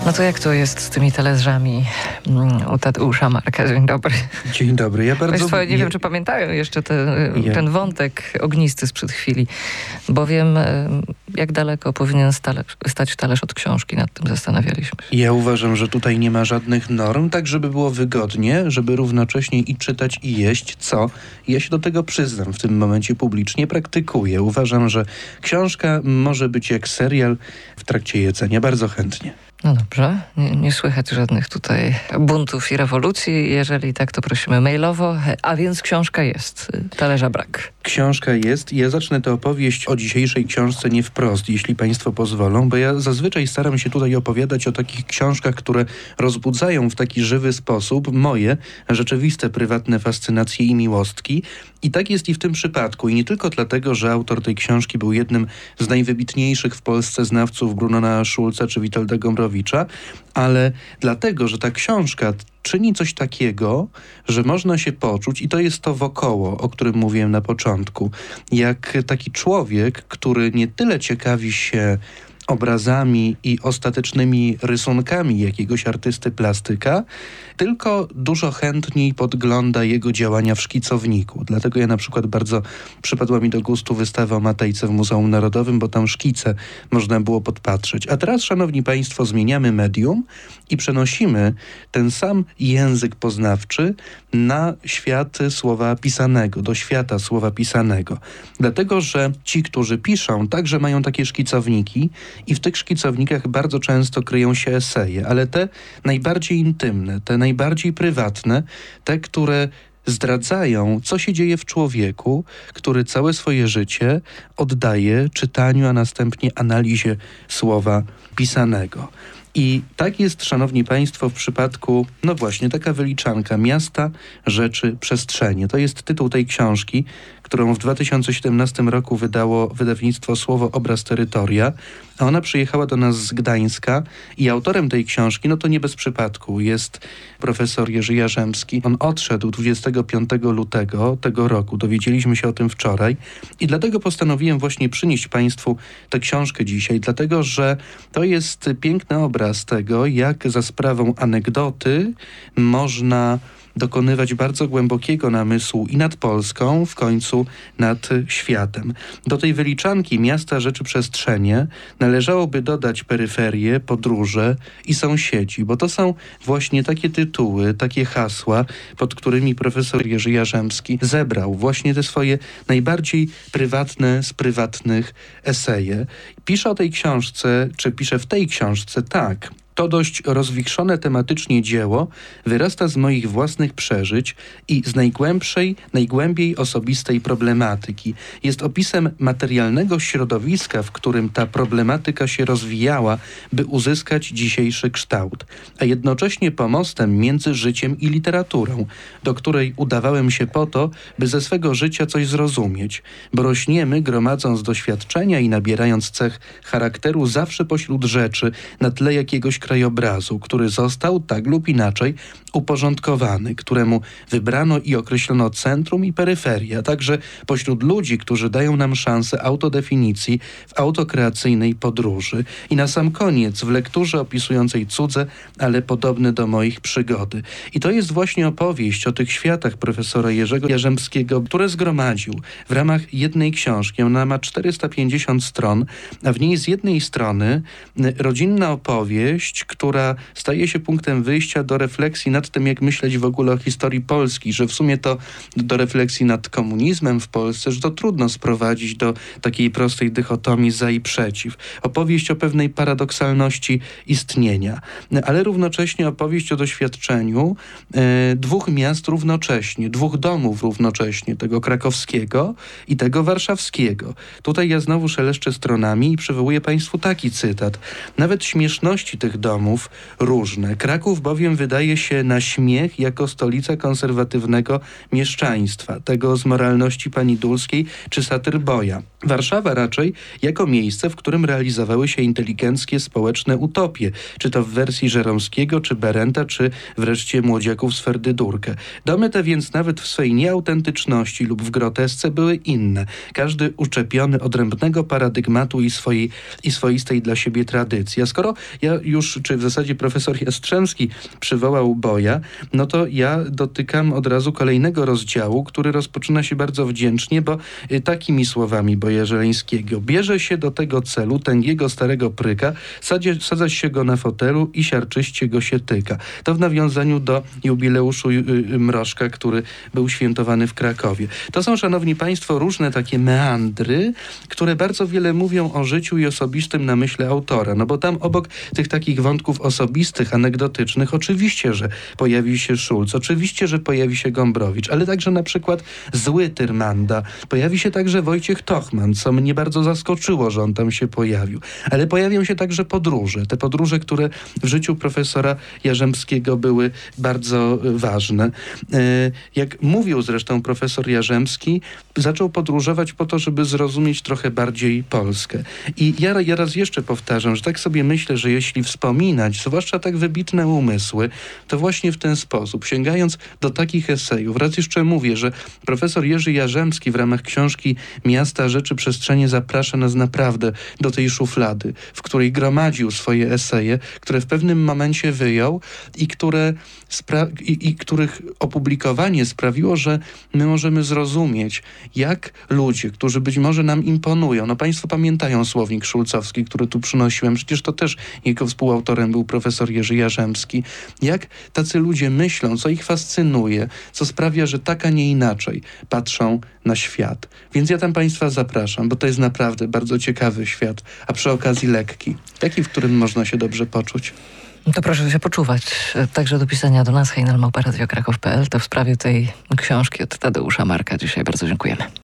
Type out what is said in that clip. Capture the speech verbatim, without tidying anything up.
No to jak to jest z tymi talerzami u Tadeusza Marka? Dzień dobry. Dzień dobry. Ja bardzo... Państwo nie ja... wiem, czy pamiętają jeszcze te, ja... ten wątek ognisty sprzed chwili, bowiem jak daleko powinien stale, stać talerz od książki, nad tym zastanawialiśmy się. Ja uważam, że tutaj nie ma żadnych norm, tak żeby było wygodnie, żeby równocześnie i czytać, i jeść, co ja się do tego przyznam w tym momencie publicznie, praktykuję. Uważam, że książka może być jak serial w trakcie jedzenia. Bardzo chętnie. No dobrze, nie, nie słychać żadnych tutaj buntów i rewolucji. Jeżeli tak, to prosimy mailowo. A więc książka jest, talerza brak. Książka jest. Ja zacznę tę opowieść o dzisiejszej książce nie wprost, jeśli państwo pozwolą, bo ja zazwyczaj staram się tutaj opowiadać o takich książkach, które rozbudzają w taki żywy sposób moje rzeczywiste, prywatne fascynacje i miłostki. I tak jest i w tym przypadku. I nie tylko dlatego, że autor tej książki był jednym z najwybitniejszych w Polsce znawców Brunona Schulza czy Witolda Gombrowicza, ale dlatego, że ta książka czyni coś takiego, że można się poczuć, i to jest to wokoło, o którym mówiłem na początku, jak taki człowiek, który nie tyle ciekawi się obrazami i ostatecznymi rysunkami jakiegoś artysty plastyka, tylko dużo chętniej podgląda jego działania w szkicowniku. Dlatego ja na przykład bardzo przypadła mi do gustu wystawa o Matejce w Muzeum Narodowym, bo tam szkice można było podpatrzeć. A teraz, szanowni państwo, zmieniamy medium i przenosimy ten sam język poznawczy na świat słowa pisanego, do świata słowa pisanego. Dlatego, że ci, którzy piszą, także mają takie szkicowniki i w tych szkicownikach bardzo często kryją się eseje, ale te najbardziej intymne, te najbardziej prywatne, te, które zdradzają, co się dzieje w człowieku, który całe swoje życie oddaje czytaniu, a następnie analizie słowa pisanego. I tak jest, szanowni państwo, w przypadku, no właśnie, taka wyliczanka: miasta, rzeczy, przestrzenie. To jest tytuł tej książki, którą w dwa tysiące siedemnastym roku wydało wydawnictwo Słowo, Obraz, Terytoria, a ona przyjechała do nas z Gdańska i autorem tej książki, no to nie bez przypadku, jest profesor Jerzy Jarzębski. On odszedł dwudziestego piątego lutego tego roku, dowiedzieliśmy się o tym wczoraj i dlatego postanowiłem właśnie przynieść państwu tę książkę dzisiaj, dlatego że to jest piękny obraz tego, jak za sprawą anegdoty można dokonywać bardzo głębokiego namysłu i nad Polską, w końcu nad światem. Do tej wyliczanki miasta, rzeczy, przestrzenie należałoby dodać peryferie, podróże i sąsiedzi, bo to są właśnie takie tytuły, takie hasła, pod którymi profesor Jerzy Jarzębski zebrał właśnie te swoje najbardziej prywatne z prywatnych eseje. Pisze o tej książce, czy pisze w tej książce tak: to dość rozwichrzone tematycznie dzieło wyrasta z moich własnych przeżyć i z najgłębszej, najgłębiej osobistej problematyki. Jest opisem materialnego środowiska, w którym ta problematyka się rozwijała, by uzyskać dzisiejszy kształt, a jednocześnie pomostem między życiem i literaturą, do której udawałem się po to, by ze swego życia coś zrozumieć, bo rośniemy, gromadząc doświadczenia i nabierając cech charakteru zawsze pośród rzeczy, na tle jakiegoś krajobrazu, który został tak lub inaczej uporządkowany, któremu wybrano i określono centrum i peryferię, a także pośród ludzi, którzy dają nam szansę autodefinicji w autokreacyjnej podróży. I na sam koniec w lekturze opisującej cudze, ale podobne do moich przygody. I to jest właśnie opowieść o tych światach profesora Jerzego Jarzębskiego, które zgromadził w ramach jednej książki. Ona ma czterysta pięćdziesiąt stron, a w niej z jednej strony rodzinna opowieść, która staje się punktem wyjścia do refleksji nad tym, jak myśleć w ogóle o historii Polski, że w sumie to do refleksji nad komunizmem w Polsce, że to trudno sprowadzić do takiej prostej dychotomii za i przeciw. Opowieść o pewnej paradoksalności istnienia, ale równocześnie opowieść o doświadczeniu e, dwóch miast równocześnie, dwóch domów równocześnie, tego krakowskiego i tego warszawskiego. Tutaj ja znowu szeleszczę stronami i przywołuję państwu taki cytat. Nawet śmieszności tych domów różne. Kraków bowiem wydaje się na śmiech jako stolica konserwatywnego mieszczaństwa, tego z moralności pani Dulskiej czy satyr Boja. Warszawa raczej jako miejsce, w którym realizowały się inteligenckie społeczne utopie, czy to w wersji Żeromskiego, czy Berenta, czy wreszcie Młodziaków z Ferdydurkę. Domy te więc nawet w swej nieautentyczności lub w grotesce były inne, każdy uczepiony odrębnego paradygmatu i swojej i swoistej dla siebie tradycji. A skoro ja już Jubileusz, czy w zasadzie profesor Jastrzębski przywołał Boja, no to ja dotykam od razu kolejnego rozdziału, który rozpoczyna się bardzo wdzięcznie, bo takimi słowami Boja Żeleńskiego: bierze się do tego celu tęgiego starego pryka, sadzie, sadza się go na fotelu i siarczyście go się tyka. To w nawiązaniu do jubileuszu Mrożka, który był świętowany w Krakowie. To są, szanowni państwo, różne takie meandry, które bardzo wiele mówią o życiu i osobistym namyśle autora. No bo tam obok tych takich wątków osobistych, anegdotycznych, oczywiście, że pojawi się Szulc, oczywiście, że pojawi się Gombrowicz, ale także na przykład zły Tyrmanda. Pojawi się także Wojciech Tochman, co mnie bardzo zaskoczyło, że on tam się pojawił. Ale pojawią się także podróże. Te podróże, które w życiu profesora Jarzębskiego były bardzo ważne. Jak mówił zresztą profesor Jarzębski, zaczął podróżować po to, żeby zrozumieć trochę bardziej Polskę. I ja, ja raz jeszcze powtarzam, że tak sobie myślę, że jeśli wspominać, zwłaszcza tak wybitne umysły, to właśnie w ten sposób, sięgając do takich esejów. Raz jeszcze mówię, że profesor Jerzy Jarzębski w ramach książki Miasta, Rzeczy, Przestrzenie zaprasza nas naprawdę do tej szuflady, w której gromadził swoje eseje, które w pewnym momencie wyjął i, które spra- i, i których opublikowanie sprawiło, że my możemy zrozumieć, jak ludzie, którzy być może nam imponują, no państwo pamiętają słownik szulcowski, który tu przynosiłem, przecież to też jego współautorem był profesor Jerzy Jarzębski, jak tacy ludzie myślą, co ich fascynuje, co sprawia, że tak, a nie inaczej patrzą na świat. Więc ja tam państwa zapraszam, bo to jest naprawdę bardzo ciekawy świat, a przy okazji lekki. Taki, w którym można się dobrze poczuć. To proszę się poczuwać. Także do pisania do nas hejnal małpa radio kraków kropka p l. To w sprawie tej książki od Tadeusza Marka dzisiaj bardzo dziękujemy.